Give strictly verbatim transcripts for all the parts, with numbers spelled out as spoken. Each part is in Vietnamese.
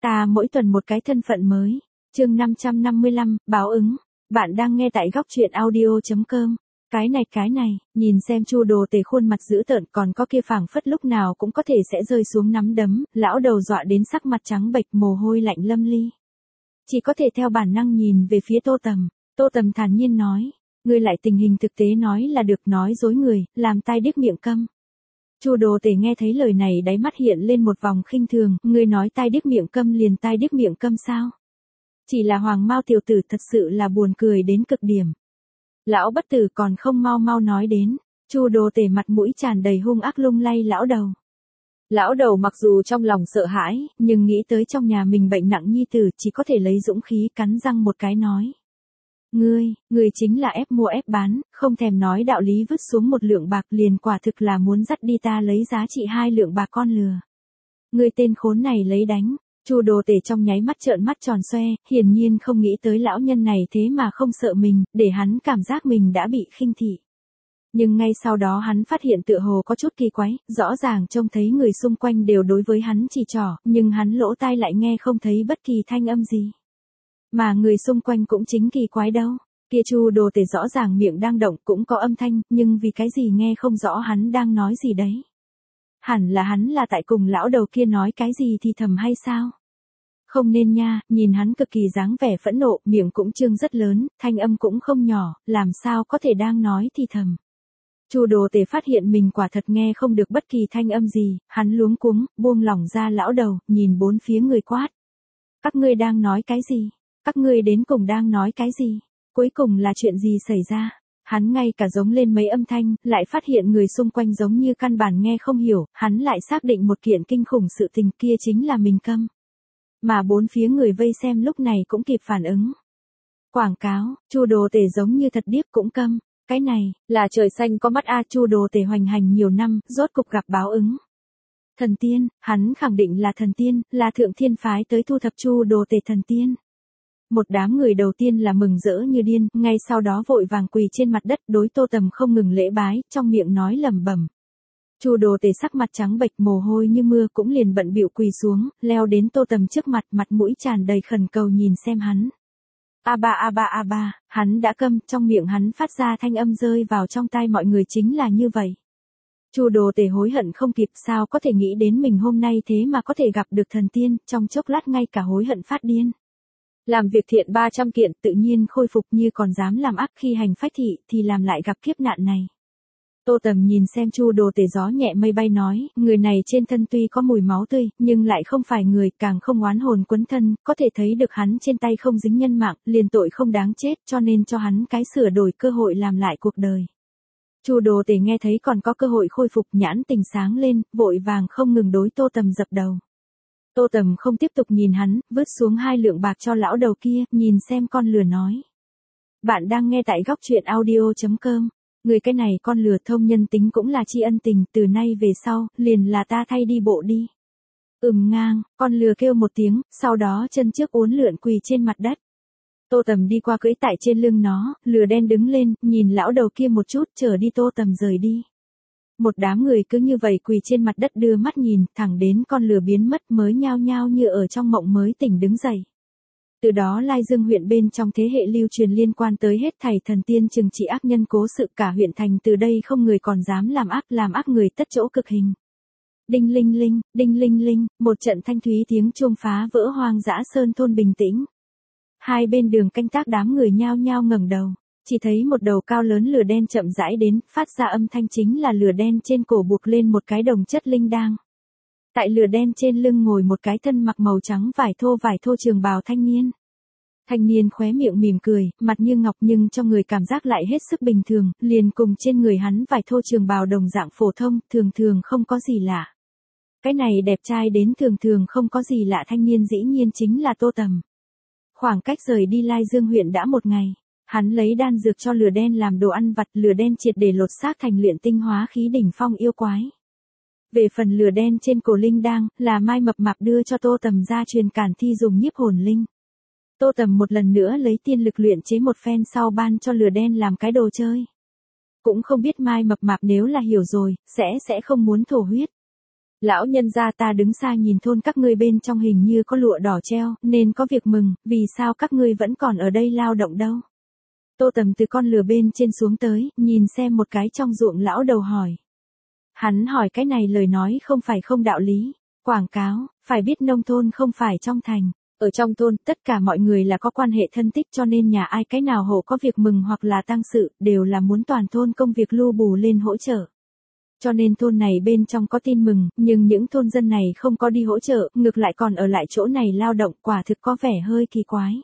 Ta mỗi tuần một cái thân phận mới. Chương năm trăm năm mươi lăm, báo ứng. Bạn đang nghe tại góc truyện audio chấm com. Cái này cái này, nhìn xem Chu Đồ Tể khuôn mặt dữ tợn, còn có kia phảng phất lúc nào cũng có thể sẽ rơi xuống nắm đấm, lão đầu dọa đến sắc mặt trắng bệch, mồ hôi lạnh lâm ly. Chỉ có thể theo bản năng nhìn về phía Tô Tầm. Tô Tầm thản nhiên nói, ngươi lại tình hình thực tế nói là được, nói dối người, làm tai điếc miệng câm. Chu Đồ Tể nghe thấy lời này đáy mắt hiện lên một vòng khinh thường, ngươi nói tai điếc miệng câm liền tai điếc miệng câm sao? Chỉ là Hoàng Mao tiểu tử thật sự là buồn cười đến cực điểm. Lão bất tử còn không mau mau nói đến. Chu Đồ Tể mặt mũi tràn đầy hung ác lung lay lão đầu. Lão đầu mặc dù trong lòng sợ hãi, nhưng nghĩ tới trong nhà mình bệnh nặng nhi tử, chỉ có thể lấy dũng khí cắn răng một cái nói. Ngươi, ngươi chính là ép mua ép bán, không thèm nói đạo lý, vứt xuống một lượng bạc liền quả thực là muốn dắt đi ta lấy giá trị hai lượng bạc con lừa. Ngươi tên khốn này lấy đánh. Chu Đồ Tể trong nháy mắt trợn mắt tròn xoe, hiển nhiên không nghĩ tới lão nhân này thế mà không sợ mình, để hắn cảm giác mình đã bị khinh thị. Nhưng ngay sau đó hắn phát hiện tựa hồ có chút kỳ quái, rõ ràng trông thấy người xung quanh đều đối với hắn chỉ trỏ, nhưng hắn lỗ tai lại nghe không thấy bất kỳ thanh âm gì. Mà người xung quanh cũng chính kỳ quái đâu, kia Chu Đồ Tể rõ ràng miệng đang động cũng có âm thanh, nhưng vì cái gì nghe không rõ hắn đang nói gì đấy. Hẳn là hắn là tại cùng lão đầu kia nói cái gì thì thầm hay sao? Không nên nha, nhìn hắn cực kỳ dáng vẻ phẫn nộ, miệng cũng trương rất lớn, thanh âm cũng không nhỏ, làm sao có thể đang nói thì thầm. Chu Đồ Tể phát hiện mình quả thật nghe không được bất kỳ thanh âm gì, hắn luống cuống, buông lỏng ra lão đầu, nhìn bốn phía người quát. Các ngươi đang nói cái gì? Các ngươi đến cùng đang nói cái gì? Cuối cùng là chuyện gì xảy ra? Hắn ngay cả giống lên mấy âm thanh, lại phát hiện người xung quanh giống như căn bản nghe không hiểu, hắn lại xác định một kiện kinh khủng sự tình, kia chính là mình câm. Mà bốn phía người vây xem lúc này cũng kịp phản ứng. Quảng cáo, Chu Đồ Tể giống như thật điếc cũng câm, cái này, là trời xanh có mắt a. Chu Đồ Tể hoành hành nhiều năm, rốt cục gặp báo ứng. Thần tiên, hắn khẳng định là thần tiên, là thượng thiên phái tới thu thập Chu Đồ Tể thần tiên. Một đám người đầu tiên là mừng rỡ như điên, ngay sau đó vội vàng quỳ trên mặt đất đối Tô Tầm không ngừng lễ bái, trong miệng nói lẩm bẩm. Chu Đồ Tể sắc mặt trắng bệch, mồ hôi như mưa cũng liền bận bịu quỳ xuống, leo đến Tô Tầm trước mặt, mặt mũi tràn đầy khẩn cầu nhìn xem hắn. A ba a ba a ba, hắn đã câm, trong miệng hắn phát ra thanh âm rơi vào trong tai mọi người chính là như vậy. Chu Đồ Tể hối hận không kịp, sao có thể nghĩ đến mình hôm nay thế mà có thể gặp được thần tiên, trong chốc lát ngay cả hối hận phát điên. Làm việc thiện ba trăm kiện, tự nhiên khôi phục, như còn dám làm ác khi hành phách thị thì làm lại gặp kiếp nạn này. Tô Tầm nhìn xem Chu Đồ Tể gió nhẹ mây bay nói, người này trên thân tuy có mùi máu tươi, nhưng lại không phải người, càng không oán hồn quấn thân, có thể thấy được hắn trên tay không dính nhân mạng, liền tội không đáng chết, cho nên cho hắn cái sửa đổi cơ hội làm lại cuộc đời. Chu Đồ Tể nghe thấy còn có cơ hội khôi phục, nhãn tình sáng lên, vội vàng không ngừng đối Tô Tầm dập đầu. Tô Tầm không tiếp tục nhìn hắn, vứt xuống hai lượng bạc cho lão đầu kia, nhìn xem con lừa nói. Bạn đang nghe tại góc truyện audio chấm com. Người cái này con lừa thông nhân tính cũng là tri ân tình, từ nay về sau, liền là ta thay đi bộ đi. Ừm ngang, con lừa kêu một tiếng, sau đó chân trước uốn lượn quỳ trên mặt đất. Tô Tầm đi qua cưỡi tại trên lưng nó, lừa đen đứng lên, nhìn lão đầu kia một chút, chờ đi Tô Tầm rời đi. Một đám người cứ như vậy quỳ trên mặt đất đưa mắt nhìn, thẳng đến con lừa biến mất mới nhao nhao như ở trong mộng mới tỉnh đứng dậy. Từ đó Lai Dương huyện bên trong thế hệ lưu truyền liên quan tới hết thảy thần tiên trừng trị ác nhân cố sự, cả huyện thành từ đây không người còn dám làm ác, làm ác người tất chỗ cực hình. Đinh linh linh, đinh linh linh, một trận thanh thúy tiếng chuông phá vỡ hoang dã sơn thôn bình tĩnh. Hai bên đường canh tác đám người nhao nhao ngẩng đầu. Chỉ thấy một đầu cao lớn lửa đen chậm rãi đến, phát ra âm thanh chính là lửa đen trên cổ buộc lên một cái đồng chất linh đang. Tại lửa đen trên lưng ngồi một cái thân mặc màu trắng vải thô vải thô trường bào thanh niên. Thanh niên khóe miệng mỉm cười, mặt như ngọc nhưng trong người cảm giác lại hết sức bình thường, liền cùng trên người hắn vải thô trường bào đồng dạng phổ thông, thường thường không có gì lạ. Cái này đẹp trai đến thường thường không có gì lạ thanh niên dĩ nhiên chính là Tô Tầm. Khoảng cách rời đi Lai Dương huyện đã một ngày. Hắn lấy đan dược cho lửa đen làm đồ ăn vặt, lửa đen triệt để lột xác thành luyện tinh hóa khí đỉnh phong yêu quái. Về phần lửa đen trên cổ linh đang, là Mai Mập Mạp đưa cho Tô Tầm ra truyền cản thi dùng nhiếp hồn linh. Tô Tầm một lần nữa lấy tiên lực luyện chế một phen sau ban cho lửa đen làm cái đồ chơi. Cũng không biết Mai Mập Mạp nếu là hiểu rồi, sẽ sẽ không muốn thổ huyết. Lão nhân gia ta đứng xa nhìn thôn các ngươi bên trong hình như có lụa đỏ treo, nên có việc mừng, vì sao các ngươi vẫn còn ở đây lao động đâu? Tô Tầm từ con lừa bên trên xuống tới, nhìn xem một cái trong ruộng lão đầu hỏi. Hắn hỏi cái này lời nói không phải không đạo lý. Quảng cáo, phải biết nông thôn không phải trong thành. Ở trong thôn, tất cả mọi người là có quan hệ thân tích cho nên nhà ai cái nào hộ có việc mừng hoặc là tang sự, đều là muốn toàn thôn công việc lưu bù lên hỗ trợ. Cho nên thôn này bên trong có tin mừng, nhưng những thôn dân này không có đi hỗ trợ, ngược lại còn ở lại chỗ này lao động, quả thực có vẻ hơi kỳ quái.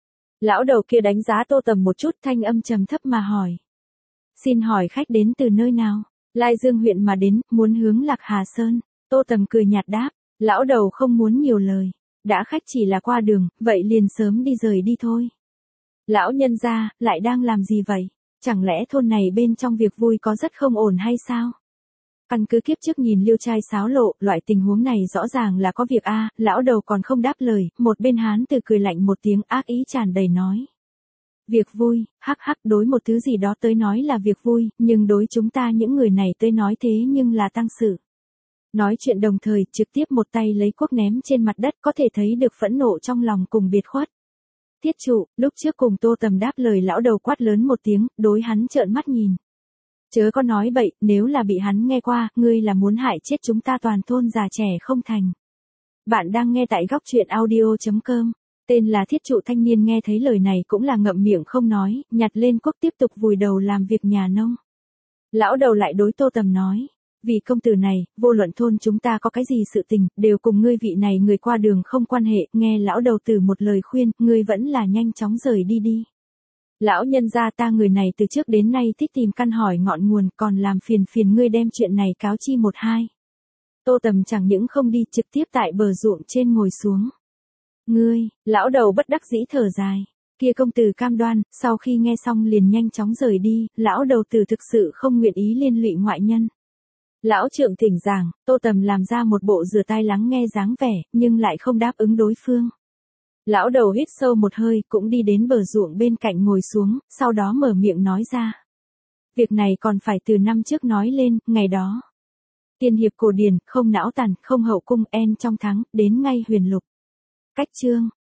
Lão đầu kia đánh giá Tô Tầm một chút, thanh âm trầm thấp mà hỏi. Xin hỏi khách đến từ nơi nào? Lai Dương huyện mà đến, muốn hướng Lạc Hà Sơn. Tô Tầm cười nhạt đáp, lão đầu không muốn nhiều lời. Đã khách chỉ là qua đường, vậy liền sớm đi rời đi thôi. Lão nhân gia, lại đang làm gì vậy? Chẳng lẽ thôn này bên trong việc vui có rất không ổn hay sao? Căn cứ kiếp trước nhìn liêu trai xáo lộ, loại tình huống này rõ ràng là có việc a. Lão đầu còn không đáp lời, một bên hán từ cười lạnh một tiếng ác ý tràn đầy nói. Việc vui, hắc hắc, đối một thứ gì đó tới nói là việc vui, nhưng đối chúng ta những người này tới nói thế nhưng là tang sự. Nói chuyện đồng thời, trực tiếp một tay lấy cuốc ném trên mặt đất, có thể thấy được phẫn nộ trong lòng cùng biệt khuất. Thiết trụ, lúc trước cùng Tô Tầm đáp lời lão đầu quát lớn một tiếng, đối hắn trợn mắt nhìn. Chớ có nói bậy, nếu là bị hắn nghe qua, ngươi là muốn hại chết chúng ta toàn thôn già trẻ không thành. Bạn đang nghe tại góc truyện audio chấm com. Tên là thiết trụ thanh niên nghe thấy lời này cũng là ngậm miệng không nói, nhặt lên cuốc tiếp tục vùi đầu làm việc nhà nông. Lão đầu lại đối Tô Tầm nói. Vì công tử này, vô luận thôn chúng ta có cái gì sự tình, đều cùng ngươi vị này người qua đường không quan hệ, nghe lão đầu tử một lời khuyên, ngươi vẫn là nhanh chóng rời đi đi. Lão nhân gia ta người này từ trước đến nay thích tìm căn hỏi ngọn nguồn, còn làm phiền phiền ngươi đem chuyện này cáo chi một hai. Tô Tầm chẳng những không đi, trực tiếp tại bờ ruộng trên ngồi xuống. Ngươi, lão đầu bất đắc dĩ thở dài. Kia công tử cam đoan, sau khi nghe xong liền nhanh chóng rời đi, lão đầu tử thực sự không nguyện ý liên lụy ngoại nhân. Lão trượng thỉnh giảng, Tô Tầm làm ra một bộ rửa tai lắng nghe dáng vẻ, nhưng lại không đáp ứng đối phương. Lão đầu hít sâu một hơi, cũng đi đến bờ ruộng bên cạnh ngồi xuống, sau đó mở miệng nói ra. Việc này còn phải từ năm trước nói lên, ngày đó. Tiên hiệp cổ điển, không não tàn, không hậu cung, en trong thắng, đến ngay huyền lục. Cách chương,